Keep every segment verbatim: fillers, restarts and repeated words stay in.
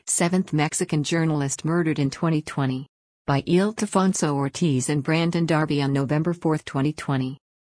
Seventh Mexican journalist murdered in twenty twenty. By Ildefonso Ortiz and Brandon Darby on November fourth, twenty twenty.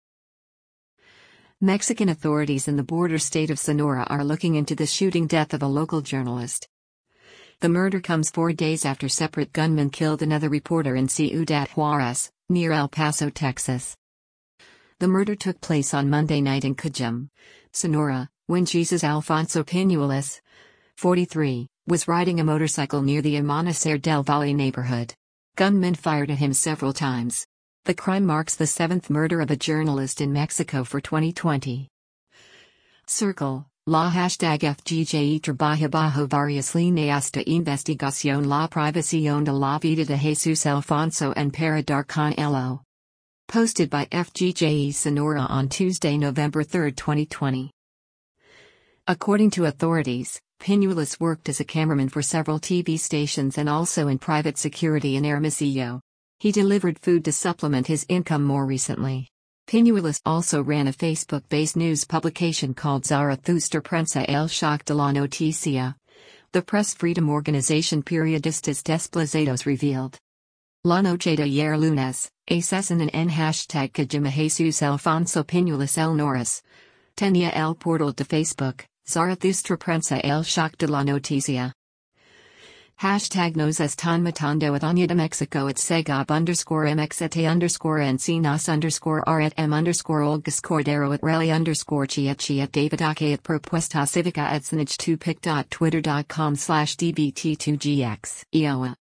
Mexican authorities in the border state of Sonora are looking into the shooting death of a local journalist. The murder comes four days after separate gunmen killed another reporter in Ciudad Juarez, near El Paso, Texas. The murder took place on Monday night in Cajeme, Sonora, when Jesus Alfonso Pinuelos, forty-three, was riding a motorcycle near the Amanecer del Valle neighborhood. Gunmen fired at him several times. The crime marks the seventh murder of a journalist in Mexico for twenty twenty. Circle, la hashtag F G J E trabaja bajo varias líneas de investigación la privación de la vida de Jesus Alfonso and para dar con ello. Posted by F G J E Sonora on Tuesday, November third, twenty twenty. According to authorities, Pinuelos worked as a cameraman for several T V stations and also in private security in Hermosillo. He delivered food to supplement his income more recently. Pinuelos also ran a Facebook-based news publication called Zarathustra Prensa El Shock de la Noticia. The press freedom organization Periodistas Desplazados revealed. La noche de ayer lunes, asesinan en hashtag Cajeme Jesus Alfonso Pinuelos El Norris. Tenía el portal de Facebook. Zarathustra Prensa El Shock de la Noticia. Hashtag nos están matando at Añada Mexico at Segab underscore mxete underscore encinas underscore r at m underscore olgas cordero at rally underscore chiachi at davidaque at propuesta civica at snitch two pic dot twitter dot com slash dbt two gx E O A.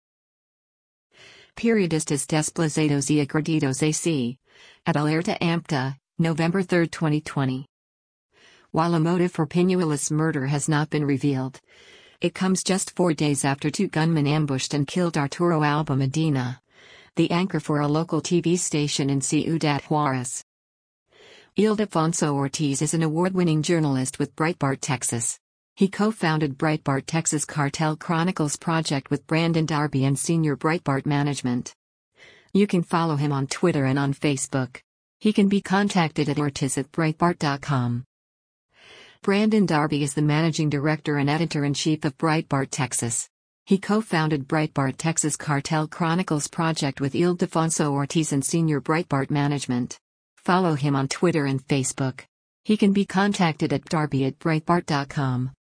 Periodistas Desplazados y Agredidos A C. At Alerta Ampta, November third, twenty twenty. While a motive for Pinuelos' murder has not been revealed, it comes just four days after two gunmen ambushed and killed Arturo Alba Medina, the anchor for a local T V station in Ciudad Juarez. Ildefonso Ortiz is an award-winning journalist with Breitbart Texas. He co-founded Breitbart Texas Cartel Chronicles project with Brandon Darby and senior Breitbart management. You can follow him on Twitter and on Facebook. He can be contacted at ortiz at breitbart dot com. Brandon Darby is the managing director and editor-in-chief of Breitbart Texas. He co-founded Breitbart Texas Cartel Chronicles project with Ildefonso Ortiz and senior Breitbart management. Follow him on Twitter and Facebook. He can be contacted at darby at breitbart dot com.